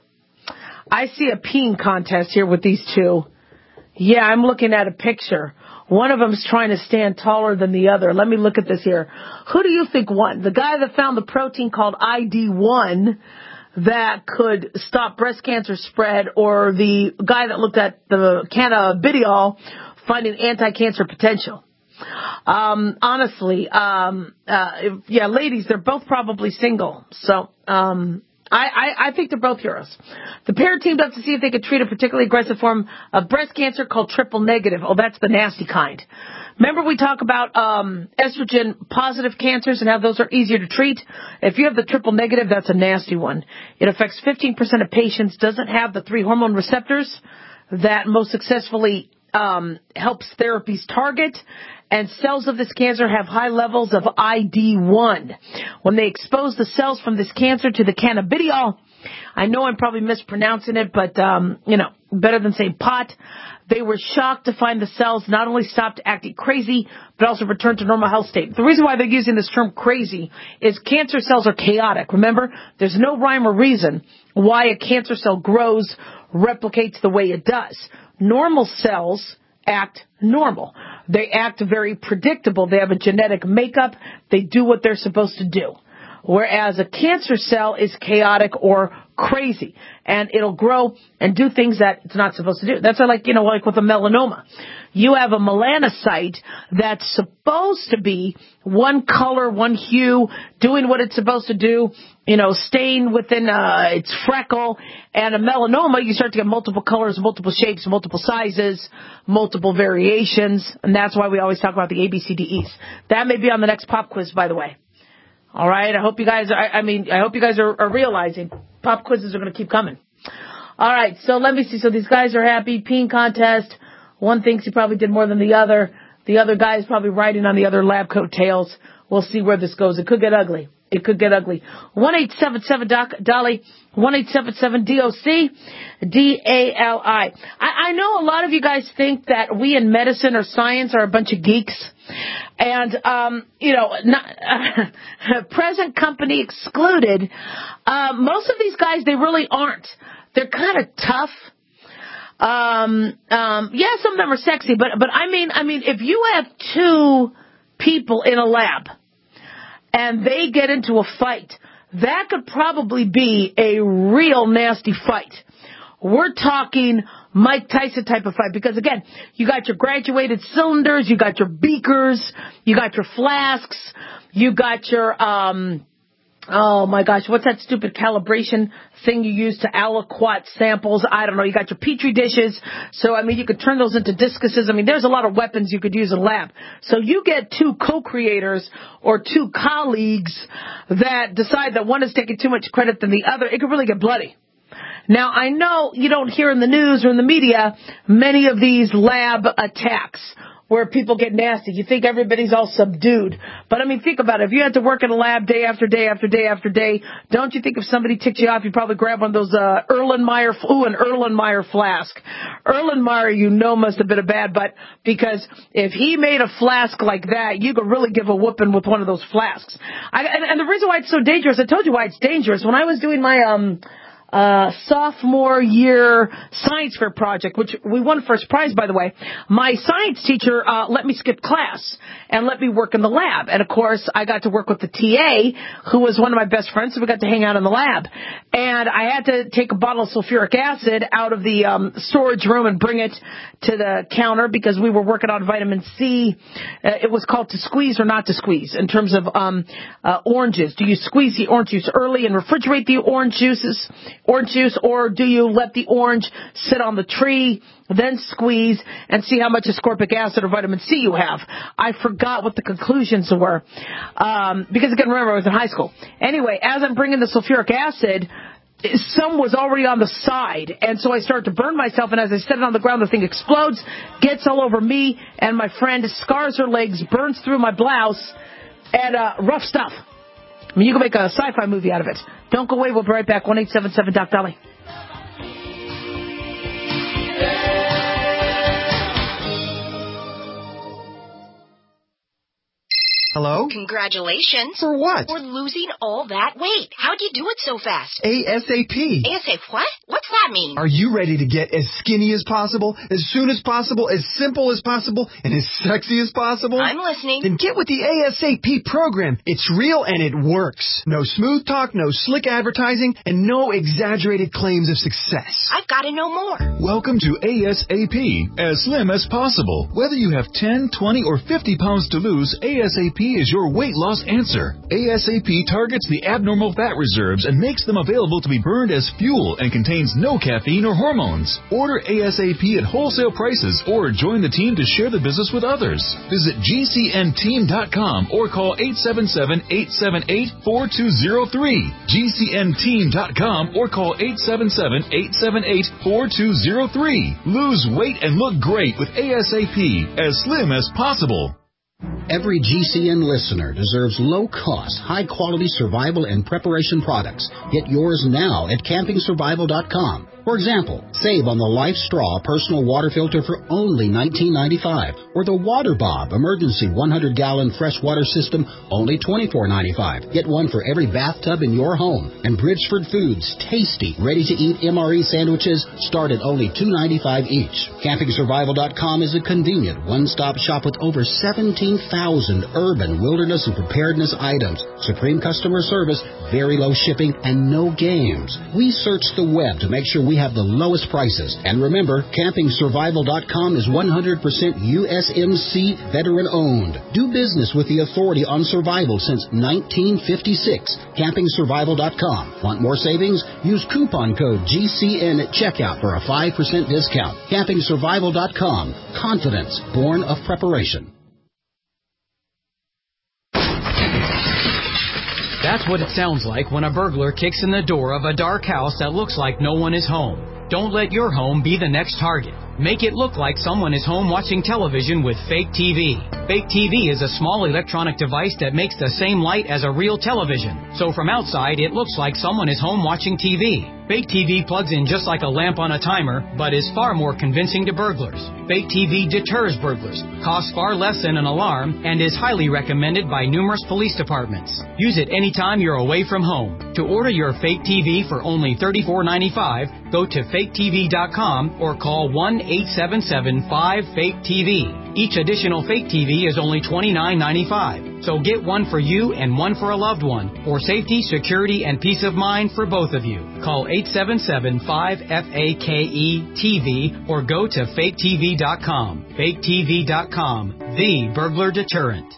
I see a peeing contest here with these two. Yeah, I'm looking at a picture. One of them's trying to stand taller than the other. Let me look at this here. Who do you think won? The guy that found the protein called I D one that could stop breast cancer spread, or the guy that looked at the cannabidiol finding anti-cancer potential? Um, honestly, um, uh, yeah, ladies, they're both probably single. So, um, I, I, I think they're both heroes. The pair teamed up to see if they could treat a particularly aggressive form of breast cancer called triple negative. Oh, that's the nasty kind. Remember we talk about um, estrogen-positive cancers and how those are easier to treat? If you have the triple negative, that's a nasty one. It affects fifteen percent of patients, doesn't have the three hormone receptors that most successfully um, helps therapies target, and cells of this cancer have high levels of I D one. When they expose the cells from this cancer to the cannabidiol, I know I'm probably mispronouncing it, but, um, you know, better than saying pot, they were shocked to find the cells not only stopped acting crazy, but also returned to normal health state. The reason why they're using this term crazy is cancer cells are chaotic. Remember, there's no rhyme or reason why a cancer cell grows, replicates the way it does. Normal cells act normal. They act very predictable. They have a genetic makeup. They do what they're supposed to do. Whereas a cancer cell is chaotic or crazy, and it'll grow and do things that it's not supposed to do. That's like, you know, like with a melanoma. You have a melanocyte that's supposed to be one color, one hue, doing what it's supposed to do, you know, staying within uh, its freckle. And a melanoma, you start to get multiple colors, multiple shapes, multiple sizes, multiple variations, and that's why we always talk about the A B C D Es. That may be on the next pop quiz, by the way. All right, I hope you guys are, I, I mean, I hope you guys are, are realizing pop quizzes are going to keep coming. All right, so let me see. So these guys are happy. Peeing contest. One thinks he probably did more than the other. The other guy is probably riding on the other lab coattails. We'll see where this goes. It could get ugly. It could get ugly. one eight seven seven Doc Dolly. one eight seven seven D O C D A L I. I I know a lot of you guys think that we in medicine or science are a bunch of geeks. And, um, you know, not, uh, present company excluded, uh, most of these guys, they really aren't. They're kind of tough. Um, um, yeah, some of them are sexy, but, but I mean, I mean, if you have two people in a lab and they get into a fight, that could probably be a real nasty fight. We're talking Mike Tyson type of fight because, again, you got your graduated cylinders, you got your beakers, you got your flasks, you got your, um, oh, my gosh, what's that stupid calibration thing you use to aliquot samples? I don't know. You got your Petri dishes. So, I mean, you could turn those into discuses. I mean, there's a lot of weapons you could use in a lab. So you get two co-creators or two colleagues that decide that one is taking too much credit than the other. It could really get bloody. Now, I know you don't hear in the news or in the media many of these lab attacks where people get nasty. You think everybody's all subdued. But, I mean, think about it. If you had to work in a lab day after day after day after day, don't you think if somebody ticked you off, you'd probably grab one of those uh, Erlenmeyer, ooh, an Erlenmeyer flask. Erlenmeyer, you know, must have been a bad butt because if he made a flask like that, you could really give a whooping with one of those flasks. I, and, and the reason why it's so dangerous, I told you why it's dangerous. When I was doing my um Uh, sophomore year science fair project, which we won first prize, by the way, my science teacher uh, let me skip class and let me work in the lab. And, of course, I got to work with the T A, who was one of my best friends, so we got to hang out in the lab. And I had to take a bottle of sulfuric acid out of the um, storage room and bring it to the counter because we were working on vitamin C. Uh, it was called to squeeze or not to squeeze in terms of um, uh, oranges. Do you squeeze the orange juice early and refrigerate the orange juices? Orange juice, or do you let the orange sit on the tree, then squeeze, and see how much ascorbic acid or vitamin C you have? I forgot what the conclusions were, um, because, again, remember, I was in high school. Anyway, as I'm bringing the sulfuric acid, some was already on the side, and so I started to burn myself, and as I set it on the ground, the thing explodes, gets all over me, and my friend scars her legs, burns through my blouse, and uh, rough stuff. I mean, you can make a sci-fi movie out of it. Don't go away. We'll be right back. one eight seven seven Doc Dolly. Hello? Congratulations. For what? For losing all that weight. How'd you do it so fast? ASAP. ASAP what? What's that mean? Are you ready to get as skinny as possible, as soon as possible, as simple as possible, and as sexy as possible? I'm listening. Then get with the ASAP program. It's real and it works. No smooth talk, no slick advertising, and no exaggerated claims of success. I've got to know more. Welcome to ASAP, as slim as possible. Whether you have ten, twenty, or fifty pounds to lose, ASAP is your weight loss answer. ASAP targets the abnormal fat reserves and makes them available to be burned as fuel and contains no caffeine or hormones. Order ASAP at wholesale prices or join the team to share the business with others. Visit G C N team dot com or call eight seven seven, eight seven eight, four two zero three. G C N team dot com or call eight seven seven, eight seven eight, four two zero three. Lose weight and look great with ASAP, as slim as possible. Every G C N listener deserves low-cost, high-quality survival and preparation products. Get yours now at camping survival dot com. For example, save on the Life Straw personal water filter for only nineteen ninety-five dollars, or the Water Bob emergency one hundred gallon freshwater system, only twenty-four ninety-five. Get one for every bathtub in your home. And Bridgeford Foods tasty, ready-to-eat M R E sandwiches start at only two ninety-five each. Camping Survival dot com is a convenient one-stop shop with over seventeen thousand urban, wilderness, and preparedness items. Supreme customer service, very low shipping, and no games. We search the web to make sure we have the lowest prices. And remember, Camping Survival dot com is one hundred percent U S M C veteran-owned. Do business with the authority on survival since nineteen fifty-six. Camping Survival dot com. Want more savings? Use coupon code G C N at checkout for a five percent discount. Camping Survival dot com. Confidence born of preparation. That's what it sounds like when a burglar kicks in the door of a dark house that looks like no one is home. Don't let your home be the next target. Make it look like someone is home watching television with Fake T V. Fake T V is a small electronic device that makes the same light as a real television. So from outside, it looks like someone is home watching T V. Fake T V plugs in just like a lamp on a timer, but is far more convincing to burglars. Fake T V deters burglars, costs far less than an alarm, and is highly recommended by numerous police departments. Use it anytime you're away from home. To order your Fake T V for only thirty-four ninety-five, go to fake T V dot com or call one eight seven seven five fake T V. Each additional Fake T V is only twenty-nine ninety-five. So get one for you and one for a loved one, for safety, security, and peace of mind for both of you. Call eight seven seven five F A K E T V or go to fake T V dot com. fake T V dot com, the burglar deterrent.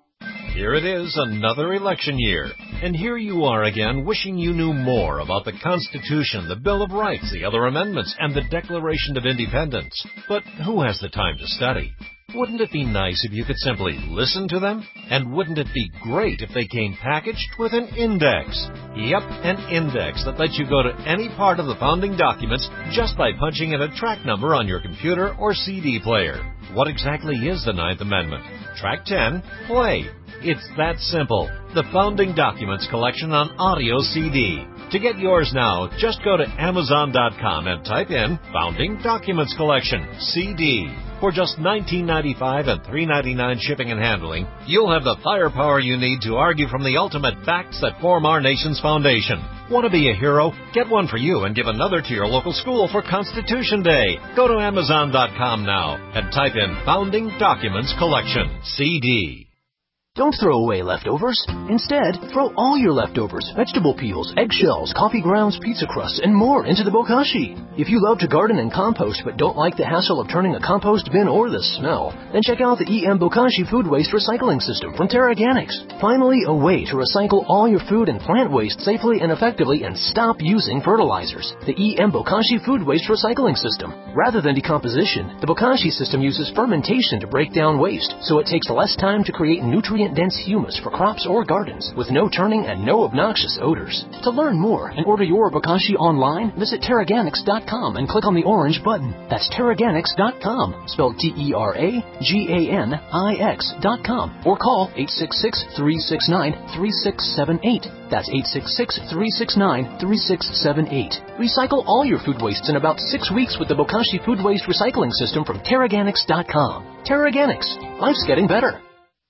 Here it is, another election year. And here you are again, wishing you knew more about the Constitution, the Bill of Rights, the other amendments, and the Declaration of Independence. But who has the time to study? Wouldn't it be nice if you could simply listen to them? And wouldn't it be great if they came packaged with an index? Yep, an index that lets you go to any part of the founding documents just by punching in a track number on your computer or C D player. What exactly is the Ninth Amendment? Track ten, play. It's that simple. The Founding Documents Collection on audio C D. To get yours now, just go to amazon dot com and type in Founding Documents Collection, C D. For just nineteen ninety-five and three ninety-nine shipping and handling, you'll have the firepower you need to argue from the ultimate facts that form our nation's foundation. Want to be a hero? Get one for you and give another to your local school for Constitution Day. Go to amazon dot com now and type in Founding Documents Collection, C D. Don't throw away leftovers. Instead, throw all your leftovers, vegetable peels, eggshells, coffee grounds, pizza crusts, and more into the bokashi. If you love to garden and compost but don't like the hassle of turning a compost bin or the smell, then check out the E M Bokashi Food Waste Recycling System from TerraGanix. Finally, a way to recycle all your food and plant waste safely and effectively and stop using fertilizers. The E M Bokashi Food Waste Recycling System. Rather than decomposition, the Bokashi system uses fermentation to break down waste, so it takes less time to create nutrient-dense humus for crops or gardens, with no turning and no obnoxious odors. To learn more and order your Bokashi online, visit Terraganix dot com and click on the orange button. That's Terraganix dot com, spelled T E R A G A N I X dot com, or call eight six six, three six nine, three six seven eight. That's eight six six, three six nine, three six seven eight. Recycle all your food wastes in about six weeks with the Bokashi Food Waste Recycling System from Terraganix dot com. Terraganix. Life's getting better.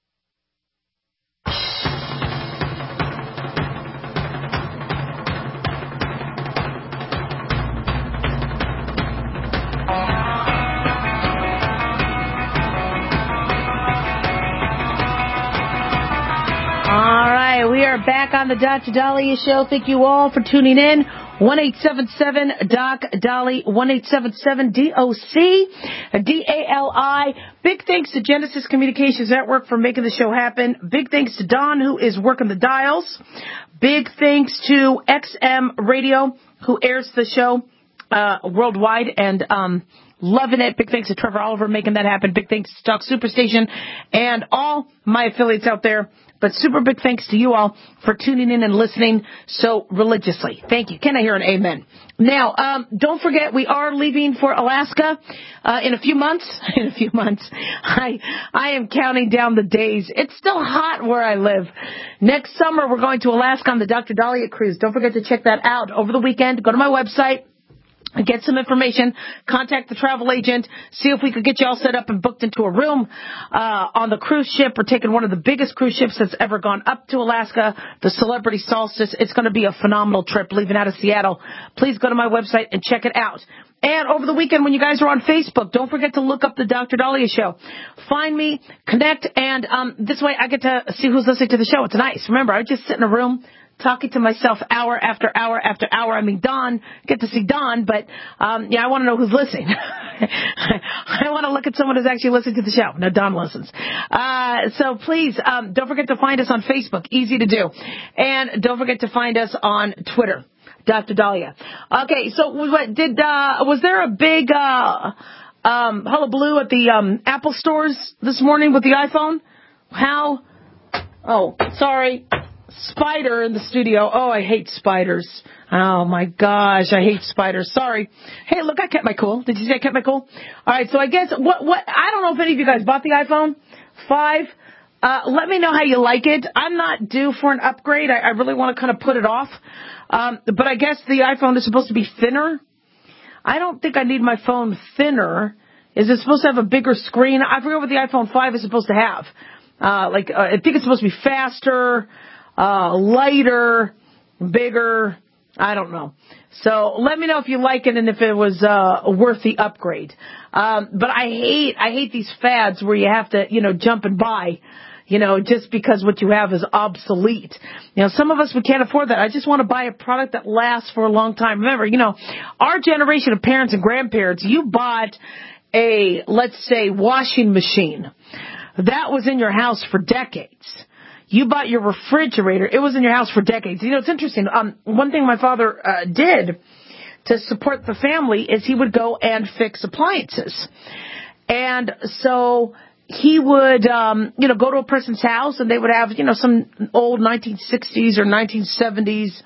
We are back on the Doctor Dahlia Show. Thank you all for tuning in. one eight seven seven D O C D A L I, one eight seven seven D O C D A L I. Big thanks to Genesis Communications Network for making the show happen. Big thanks to Don, who is working the dials. Big thanks to X M Radio, who airs the show uh, worldwide and um, loving it. Big thanks to Trevor Oliver making that happen. Big thanks to Talk Superstation and all my affiliates out there. But super big thanks to you all for tuning in and listening so religiously. Thank you. Can I hear an amen? Now, um, don't forget, we are leaving for Alaska uh, in a few months. In a few months. I I am counting down the days. It's still hot where I live. Next summer, we're going to Alaska on the Doctor Dahlia Cruise. Don't forget to check that out over the weekend. Go to my website. Get some information, contact the travel agent, see if we could get you all set up and booked into a room uh on the cruise ship. We're taking one of the biggest cruise ships that's ever gone up to Alaska, the Celebrity Solstice. It's going to be a phenomenal trip leaving out of Seattle. Please go to my website and check it out. And over the weekend when you guys are on Facebook, don't forget to look up the Doctor Dahlia Show. Find me, connect, and um this way I get to see who's listening to the show. It's nice. Remember, I just sit in a room talking to myself hour after hour after hour. I mean, Don, get to see Don, but, um, yeah, I want to know who's listening. I want to look at someone who's actually listening to the show. No, Don listens. Uh, so please, um, don't forget to find us on Facebook. Easy to do. And don't forget to find us on Twitter. Doctor Dahlia. Okay, so what did, uh, was there a big, uh, um, hullabaloo at the, um, Apple stores this morning with the iPhone? How? Oh, sorry. Spider in the studio. Oh, I hate spiders. Oh, my gosh. I hate spiders. Sorry. Hey, look, I kept my cool. Did you say I kept my cool? All right, so I guess, what, what, I don't know if any of you guys bought the iPhone five. Uh, let me know how you like it. I'm not due for an upgrade. I, I really want to kind of put it off. Um, but I guess the iPhone is supposed to be thinner. I don't think I need my phone thinner. Is it supposed to have a bigger screen? I forget what the iPhone five is supposed to have. Uh, like, uh, I think it's supposed to be faster. Uh, lighter, bigger, I don't know. So let me know if you like it and if it was, uh, worth the upgrade. Um, but I hate, I hate these fads where you have to, you know, jump and buy, you know, just because what you have is obsolete. You know, some of us, we can't afford that. I just want to buy a product that lasts for a long time. Remember, you know, our generation of parents and grandparents, you bought a, let's say, washing machine. That was in your house for decades. You bought your refrigerator. It was in your house for decades. You know, it's interesting. Um, one thing my father uh, did to support the family is he would go and fix appliances. And so he would, um, you know, go to a person's house and they would have, you know, some old nineteen sixties or nineteen seventies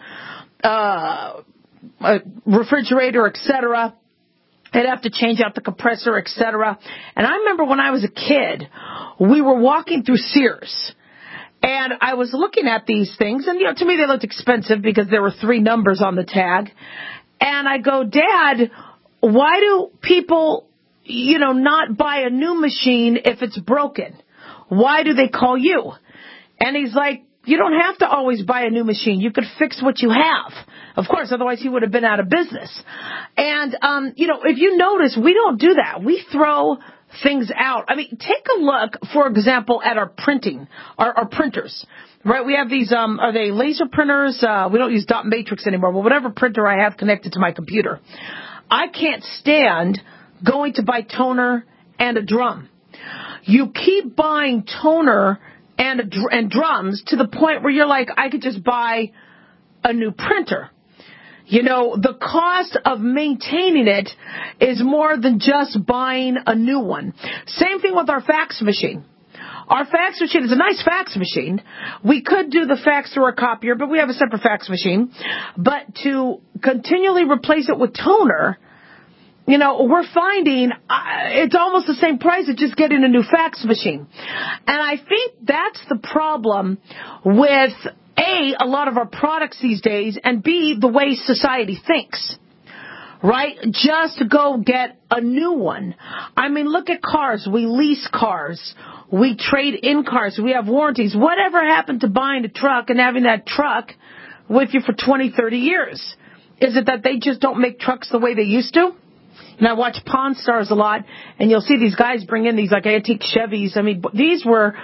uh, uh refrigerator, et cetera. They'd have to change out the compressor, et cetera. And I remember when I was a kid, we were walking through Sears. And I was looking at these things, and, you know, to me they looked expensive because there were three numbers on the tag. And I go, Dad, why do people, you know, not buy a new machine if it's broken? Why do they call you? And he's like, you don't have to always buy a new machine. You could fix what you have. Of course, otherwise he would have been out of business. And, um, you know, if you notice, we don't do that. We throw things out. I mean, take a look, for example, at our printing, our, our printers, right? We have these, um, are they laser printers? Uh, we don't use dot matrix anymore, but whatever printer I have connected to my computer. I can't stand going to buy toner and a drum. You keep buying toner and, a, and drums to the point where you're like, I could just buy a new printer. You know, the cost of maintaining it is more than just buying a new one. Same thing with our fax machine. Our fax machine is a nice fax machine. We could do the fax through our copier, but we have a separate fax machine. But to continually replace it with toner, you know, we're finding uh, it's almost the same price as just getting a new fax machine. And I think that's the problem with A, a lot of our products these days, and B, the way society thinks, right? Just go get a new one. I mean, look at cars. We lease cars. We trade in cars. We have warranties. Whatever happened to buying a truck and having that truck with you for twenty, thirty years? Is it that they just don't make trucks the way they used to? And I watch Pawn Stars a lot, and you'll see these guys bring in these like antique Chevys. I mean, these were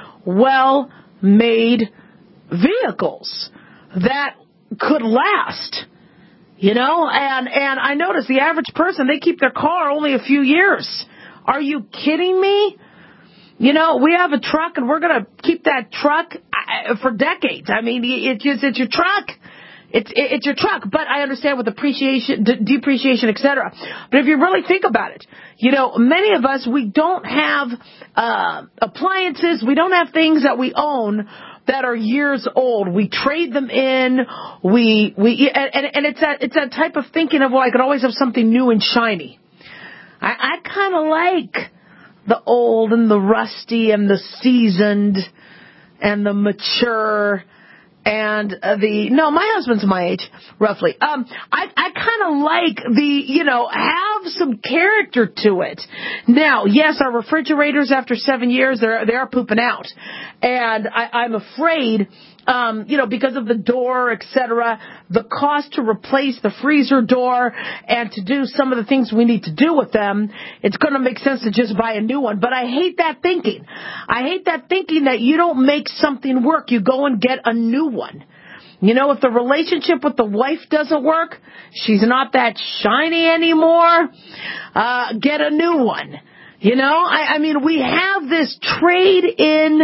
well-made vehicles that could last, you know, and, and I notice the average person, they keep their car only a few years. Are you kidding me? You know, we have a truck and we're going to keep that truck for decades. I mean, it's just, it's your truck. It's, it's your truck, but I understand with appreciation, de- depreciation, et cetera. But if you really think about it, you know, many of us, we don't have, uh, appliances. We don't have things that we own that are years old. We trade them in. We, we, and, and it's that, it's that type of thinking of, well, I could always have something new and shiny. I, I kind of like the old and the rusty and the seasoned and the mature And uh, the, no, my husband's my age, roughly. Um, I, I kind of like the, you know, have some character to it. Now, yes, our refrigerators after seven years, they're, they are pooping out. And I, I'm afraid, um, you know, because of the door, et cetera, the cost to replace the freezer door and to do some of the things we need to do with them, it's going to make sense to just buy a new one. But I hate that thinking. I hate that thinking that you don't make something work. You go and get a new one. You know, if the relationship with the wife doesn't work, she's not that shiny anymore, uh, get a new one. You know, I, I mean, we have this trade-in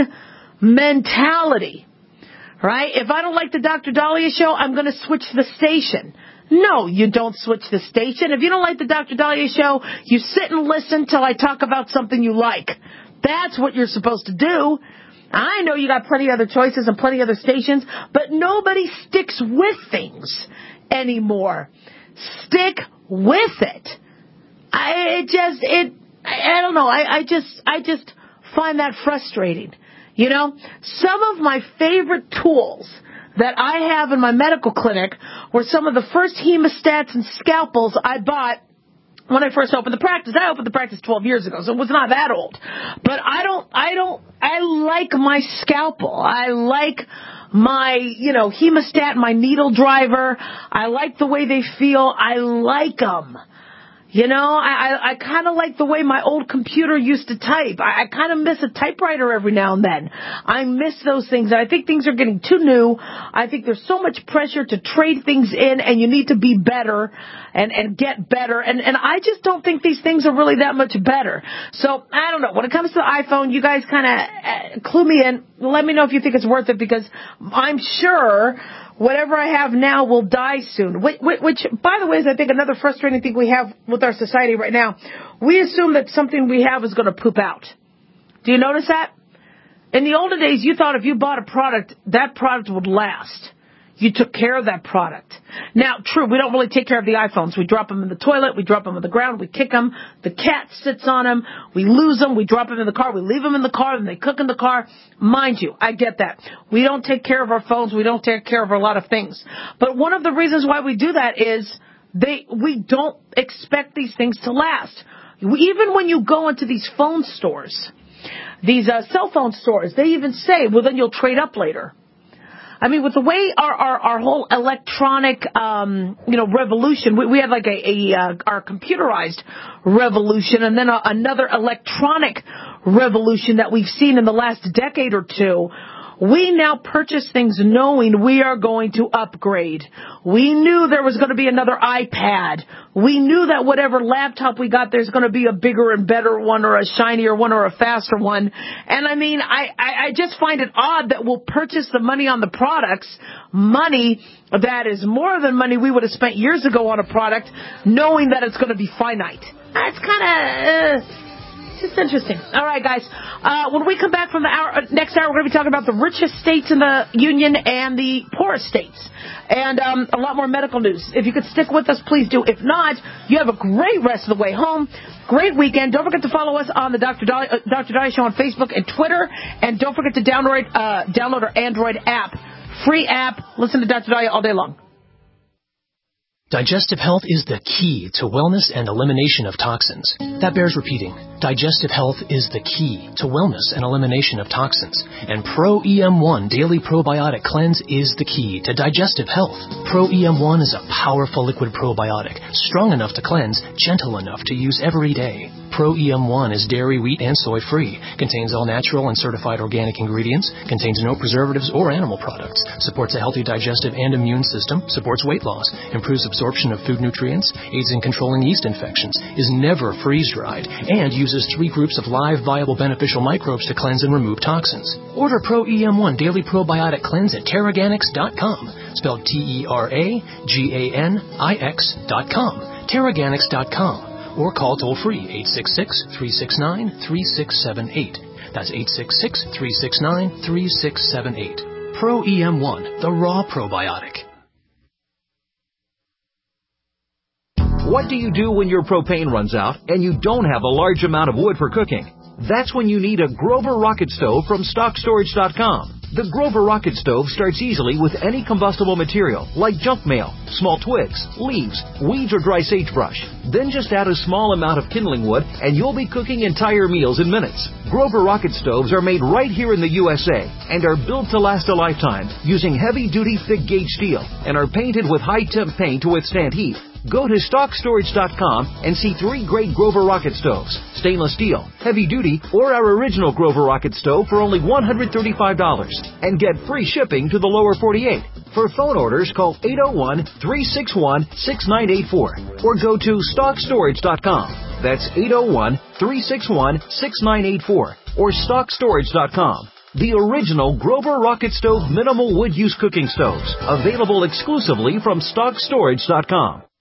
mentality. Right? If I don't like the Doctor Dahlia show, I'm going to switch the station. No, you don't switch the station. If you don't like the Doctor Dahlia show, you sit and listen till I talk about something you like. That's what you're supposed to do. I know you got plenty of other choices and plenty of other stations, but nobody sticks with things anymore. Stick with it. I it just, it, I, I don't know. I, I just, I just find that frustrating. You know, some of my favorite tools that I have in my medical clinic were some of the first hemostats and scalpels I bought when I first opened the practice. I opened the practice twelve years ago, so it was not that old. But I don't, I don't, I like my scalpel. I like my, you know, hemostat, my needle driver. I like the way they feel. I like them. You know, I, I, I kind of like the way my old computer used to type. I, I kind of miss a typewriter every now and then. I miss those things. I think things are getting too new. I think there's so much pressure to trade things in, and you need to be better and, and get better. And, and I just don't think these things are really that much better. So, I don't know. When it comes to the iPhone, you guys kind of uh, clue me in. Let me know if you think it's worth it, because I'm sure whatever I have now will die soon. Which, which, by the way, is I think another frustrating thing we have with our society right now. We assume that something we have is going to poop out. Do you notice that? In the older days, you thought if you bought a product, that product would last. You took care of that product. Now, true, we don't really take care of the iPhones. We drop them in the toilet. We drop them on the ground. We kick them. The cat sits on them. We lose them. We drop them in the car. We leave them in the car, and they cook in the car. Mind you, I get that. We don't take care of our phones. We don't take care of a lot of things. But one of the reasons why we do that is they we don't expect these things to last. Even when you go into these phone stores, these uh, cell phone stores, they even say, well, then you'll trade up later. I mean, with the way our, our, our whole electronic, um, you know, revolution, we, we had like a, a uh, our computerized revolution and then a, another electronic revolution that we've seen in the last decade or two. We now purchase things knowing we are going to upgrade. We knew there was going to be another iPad. We knew that whatever laptop we got, there's going to be a bigger and better one or a shinier one or a faster one. And I mean, I, I, I just find it odd that we'll purchase the money on the products, money that is more than money we would have spent years ago on a product, knowing that it's going to be finite. That's kind of... Uh, It's just interesting. All right, guys. Uh, when we come back from the hour, uh, next hour, we're going to be talking about the richest states in the union and the poorest states. And um, a lot more medical news. If you could stick with us, please do. If not, you have a great rest of the way home. Great weekend. Don't forget to follow us on the Doctor Dahlia, uh, Doctor Dahlia Show on Facebook and Twitter. And don't forget to download, uh, download our Android app. Free app. Listen to Doctor Dahlia all day long. Digestive health is the key to wellness and elimination of toxins. That bears repeating. Digestive health is the key to wellness and elimination of toxins. And Pro E M one Daily Probiotic Cleanse is the key to digestive health. Pro E M one is a powerful liquid probiotic, strong enough to cleanse, gentle enough to use every day. Pro E M one is dairy, wheat, and soy-free, contains all natural and certified organic ingredients, contains no preservatives or animal products, supports a healthy digestive and immune system, supports weight loss, improves absorption of food nutrients, aids in controlling yeast infections, is never freeze-dried, and uses three groups of live, viable, beneficial microbes to cleanse and remove toxins. Order Pro E M one Daily Probiotic Cleanse at Teraganix dot com, spelled T E R A G A N I X dot com, Teraganix dot com. Or call toll-free eight six six, three six nine, three six seven eight. That's eight six six, three six nine, three six seven eight. Pro E M one, the raw probiotic. What do you do when your propane runs out and you don't have a large amount of wood for cooking? That's when you need a Grover rocket stove from stock storage dot com. The Grover Rocket Stove starts easily with any combustible material, like junk mail, small twigs, leaves, weeds, or dry sagebrush. Then just add a small amount of kindling wood, and you'll be cooking entire meals in minutes. Grover Rocket Stoves are made right here in the U S A and are built to last a lifetime using heavy-duty thick-gauge steel and are painted with high-temp paint to withstand heat. Go to stock storage dot com and see three great Grover Rocket Stoves, stainless steel, heavy duty, or our original Grover Rocket Stove for only one hundred thirty-five dollars and get free shipping to the lower forty-eight. For phone orders, call eight oh one, three six one, six nine eight four or go to stock storage dot com. That's eight oh one, three six one, six nine eight four or stock storage dot com. The original Grover Rocket Stove minimal wood use cooking stoves, available exclusively from stock storage dot com.